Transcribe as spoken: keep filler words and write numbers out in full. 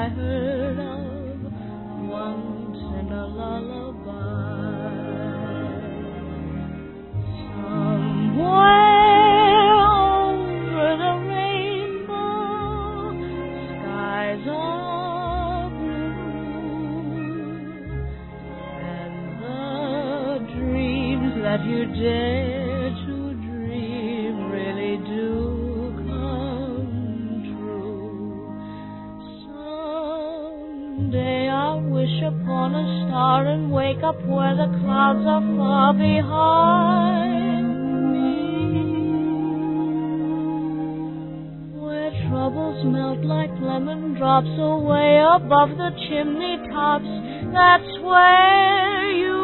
I heard of once in a lullaby. Somewhere over the rainbow, skies are blue, and the dreams that you dare to dream really do come true. Someday I'll wish upon a star and wake up where the clouds are far behind me, where troubles melt like lemon drops away above the chimney tops. That's where you